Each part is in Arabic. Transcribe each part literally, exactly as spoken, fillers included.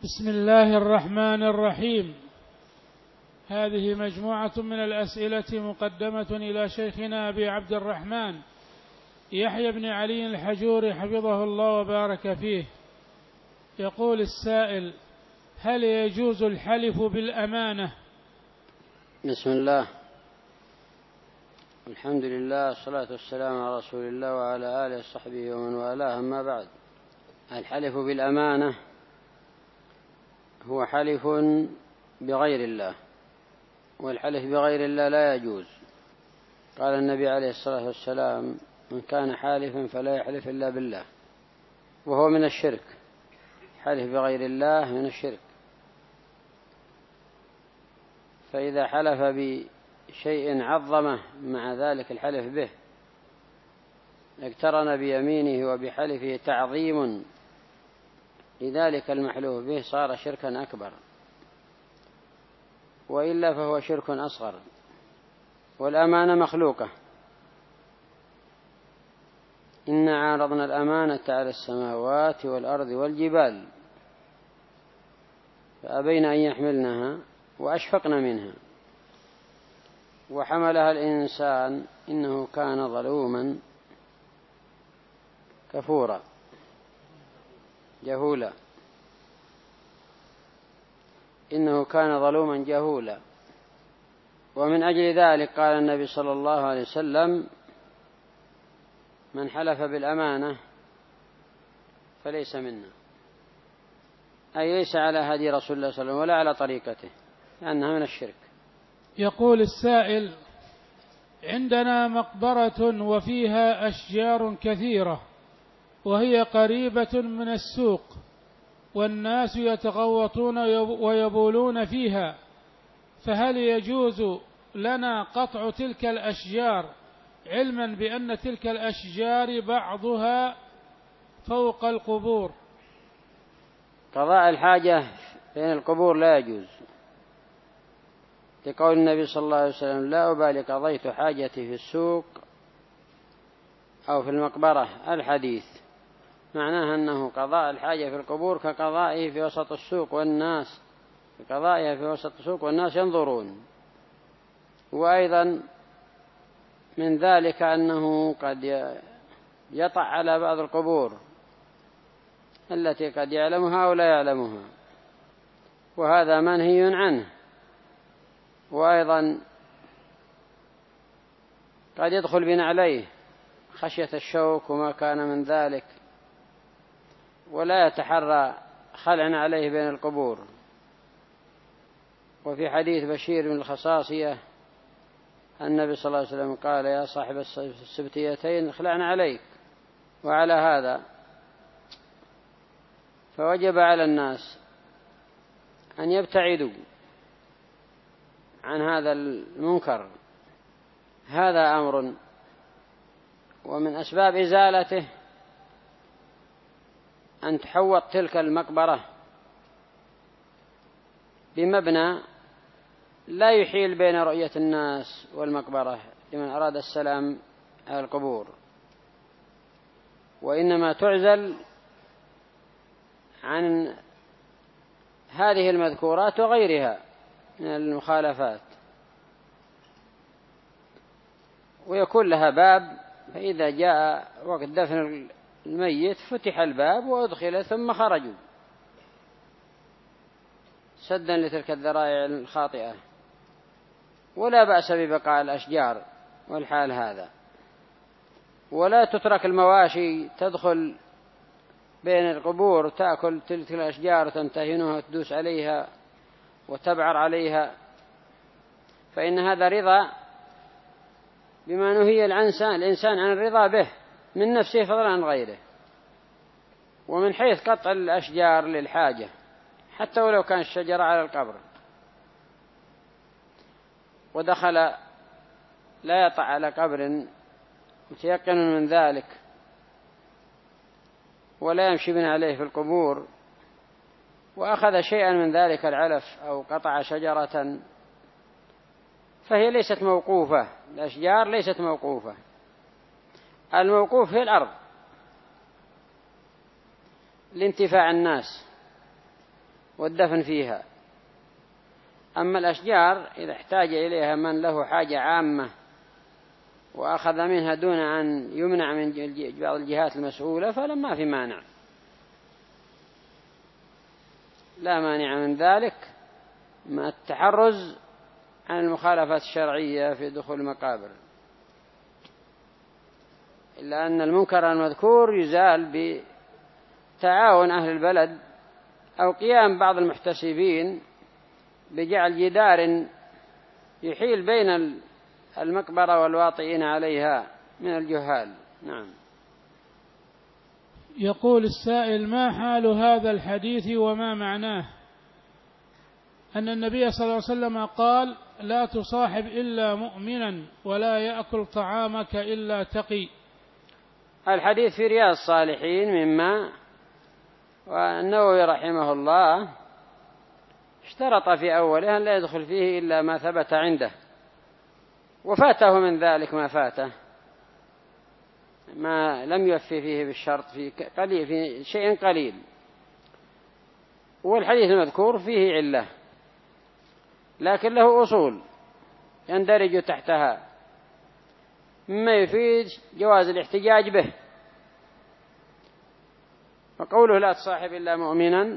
بسم الله الرحمن الرحيم. هذه مجموعة من الأسئلة مقدمة إلى شيخنا أبي عبد الرحمن يحيى بن علي الحجوري حفظه الله وبارك فيه. يقول السائل: هل يجوز الحلف بالأمانة؟ بسم الله، الحمد لله، الصلاة والسلام على رسول الله وعلى آله وصحبه ومن والاه، أما بعد. الحلف بالأمانة هو حلف بغير الله، والحلف بغير الله لا يجوز. قال النبي عليه الصلاة والسلام: من كان حالفا فلا يحلف إلا بالله، وهو من الشرك. حلف بغير الله من الشرك. فإذا حلف بشيء عظمه مع ذلك الحلف به اقترن بيمينه وبحلفه تعظيم لذلك المحلوف به، صار شركا أكبر، وإلا فهو شرك أصغر. والأمانة مخلوقة. إنا عرضنا الأمانة على السماوات والأرض والجبال فأبين أن يحملنها وأشفقن منها وحملها الإنسان إنه كان ظلوما كفورا جهولا إنه كان ظلوما جهولا. ومن أجل ذلك قال النبي صلى الله عليه وسلم: من حلف بالأمانة فليس منا، أي ليس على هدي رسول الله صلى الله عليه وسلم ولا على طريقته، لأنها من الشرك. يقول السائل: عندنا مقبرة وفيها أشجار كثيرة وهي قريبة من السوق، والناس يتغوطون ويبولون فيها، فهل يجوز لنا قطع تلك الأشجار علما بأن تلك الأشجار بعضها فوق القبور؟ قضاء الحاجة بين القبور لا يجوز، لقول النبي صلى الله عليه وسلم: لا أبالي قضيت حاجتي في السوق أو في المقبرة. الحديث معناه أنه قضاء الحاجة في القبور كقضائه في وسط السوق والناس كقضائها في وسط السوق والناس ينظرون. وأيضا من ذلك أنه قد يطع على بعض القبور التي قد يعلمها أو لا يعلمها، وهذا منهي عنه. وأيضا قد يدخل بنا عليه خشية الشوك وما كان من ذلك، ولا يتحرى خلعا عليه بين القبور. وفي حديث بشير بن الخصاصية النبي صلى الله عليه وسلم قال: يا صاحب السبتيتين اخلعنا عليك. وعلى هذا فوجب على الناس أن يبتعدوا عن هذا المنكر. هذا أمر، ومن أسباب إزالته أن تحوط تلك المقبرة بمبنى لا يحيل بين رؤية الناس والمقبرة لمن أراد السلام على القبور، وإنما تعزل عن هذه المذكورات وغيرها من المخالفات، ويكون لها باب، فإذا جاء وقت دفن الميت فتح الباب وأدخل ثم خرجوا سدا لتلك الذرائع الخاطئة. ولا بأس ببقاء الأشجار والحال هذا، ولا تترك المواشي تدخل بين القبور تأكل تلك الأشجار وتنتهنها وتدوس عليها وتبعر عليها، فإن هذا رضا بما نهي الإنسان عن الرضا به من نفسه فضلا عن غيره. ومن حيث قطع الأشجار للحاجة حتى ولو كان الشجرة على القبر ودخل لا يطع على قبر متيقن من ذلك ولا يمشي من عليه في القبور، وأخذ شيئا من ذلك العلف أو قطع شجرة، فهي ليست موقوفة. الأشجار ليست موقوفة، الموقوف في الأرض لانتفاع الناس والدفن فيها. أما الأشجار إذا احتاج إليها من له حاجة عامة وأخذ منها دون أن يمنع من بعض الجهات المسؤولة فلما في مانع، لا مانع من ذلك مع التحرز عن المخالفات الشرعية في دخول المقابر، إلا أن المنكر المذكور يزال بتعاون أهل البلد أو قيام بعض المحتسبين بجعل جدار يحيل بين المقبرة والواطئين عليها من الجهال. نعم. يقول السائل: ما حال هذا الحديث وما معناه؟ أن النبي صلى الله عليه وسلم قال: لا تصاحب إلا مؤمنا ولا يأكل طعامك إلا تقي. الحديث في رياض الصالحين مما، والنووي رحمه الله اشترط في أوله أن لا يدخل فيه إلا ما ثبت عنده، وفاته من ذلك ما فاته، ما لم يوفي فيه بالشرط في قليل، في شيء قليل. والحديث المذكور فيه علة لكن له أصول يندرج تحتها مما يفيد جواز الاحتجاج به. وقوله لا تصاحب إلا مؤمنا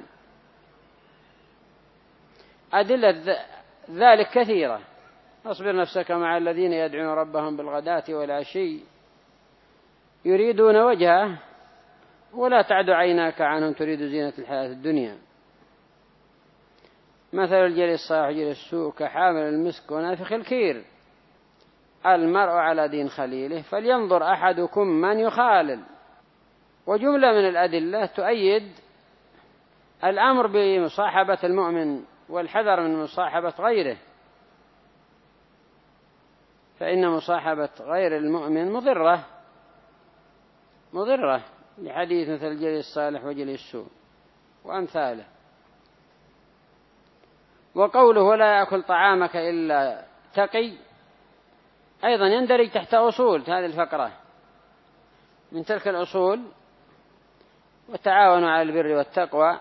أدلة ذلك كثيرة. اصبر نفسك مع الذين يدعون ربهم بالغداة والعشي يريدون وجهه ولا تعد عيناك عنهم تريد زينة الحياة الدنيا. مثل الجليس الصالح وجليس السوء كحامل المسك ونافخ الكير، المرء على دين خليله فلينظر أحدكم من يخالل. وجملة من الأدلة تؤيد الأمر بمصاحبة المؤمن والحذر من مصاحبة غيره، فإن مصاحبة غير المؤمن مضرة مضرة لحديث مثل الجليس الصالح وجليس السوء وأمثاله. وقوله ولا يأكل طعامك إلا تقي أيضا يندرج تحت أصول هذه الفقرة. من تلك الأصول وتعاونوا على البر والتقوى.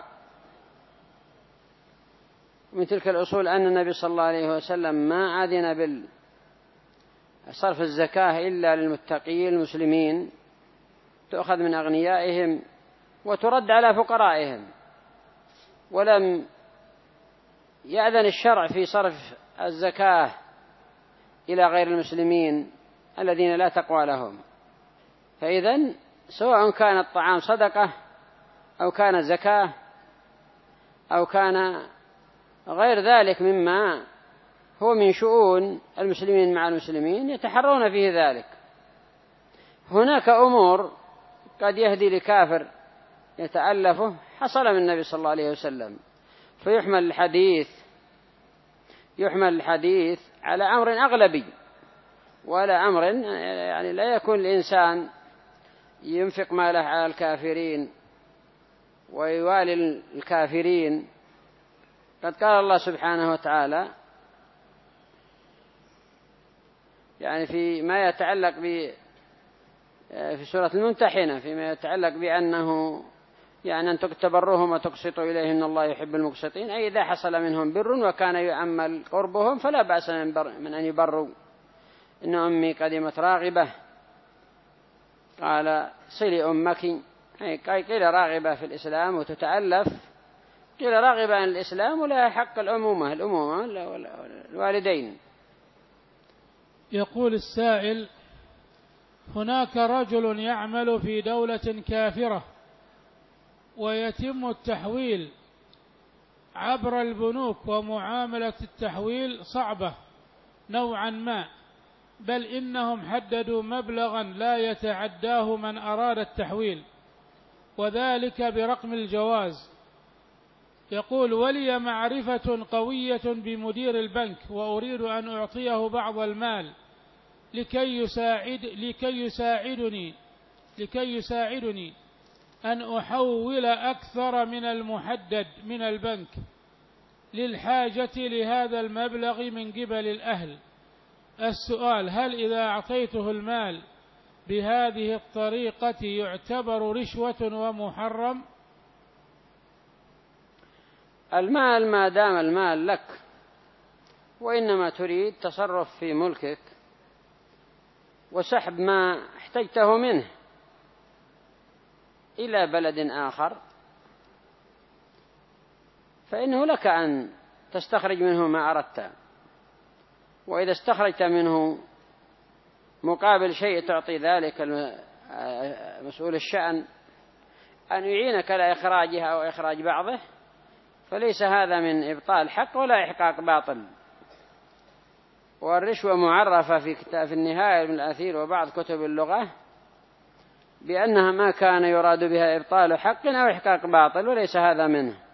من تلك الأصول أن النبي صلى الله عليه وسلم ما أذن بصرف الزكاة إلا للمتقين المسلمين، تؤخذ من أغنيائهم وترد على فقرائهم، ولم يأذن الشرع في صرف الزكاة إلى غير المسلمين الذين لا تقوى لهم. فإذن سواء كان الطعام صدقة أو كان زكاة أو كان غير ذلك مما هو من شؤون المسلمين مع المسلمين يتحرون فيه ذلك. هناك أمور قد يهدي لكافر يتألفه حصل من النبي صلى الله عليه وسلم، فيحمل الحديث يحمل الحديث على أمر أغلبي ولا أمر يعني لا يكون الإنسان ينفق ماله على الكافرين ويوالي الكافرين. قد قال الله سبحانه وتعالى يعني في ما يتعلق ب في سورة الممتحنة فيما يتعلق بأنه يعني أن تبروهم وتقسطوا إليهم إن الله يحب المقسطين، أي إذا حصل منهم بر وكان يؤمل قربهم فلا بأس من, بر من أن يبروا. إن أمي قدمت راغبة قال صلي أمك، أي قيل راغبة في الإسلام وتتألف، قيل راغبة عن الإسلام ولا حق الأمومة الأمومة الوالدين. يقول السائل: هناك رجل يعمل في دولة كافرة ويتم التحويل عبر البنوك، ومعاملة التحويل صعبة نوعا ما، بل إنهم حددوا مبلغا لا يتعداه من أراد التحويل، وذلك برقم الجواز. يقول: ولي معرفة قوية بمدير البنك وأريد أن أعطيه بعض المال لكي يساعد لكي يساعدني لكي يساعدني أن أحول أكثر من المحدد من البنك للحاجة لهذا المبلغ من قبل الأهل. السؤال: هل إذا أعطيته المال بهذه الطريقة يعتبر رشوة ومحرم؟ المال ما دام المال لك، وإنما تريد تصرف في ملكك وسحب ما احتجته منه إلى بلد آخر، فإنه لك أن تستخرج منه ما أردت. وإذا استخرجت منه مقابل شيء تعطي ذلك مسؤول الشأن أن يعينك على إخراجها أو إخراج بعضه، فليس هذا من إبطال حق ولا إحقاق باطل. والرشوة معرفة في كتاب النهاية من الأثير وبعض كتب اللغة بأنها ما كان يراد بها إبطال حق أو إحقاق باطل، وليس هذا منه.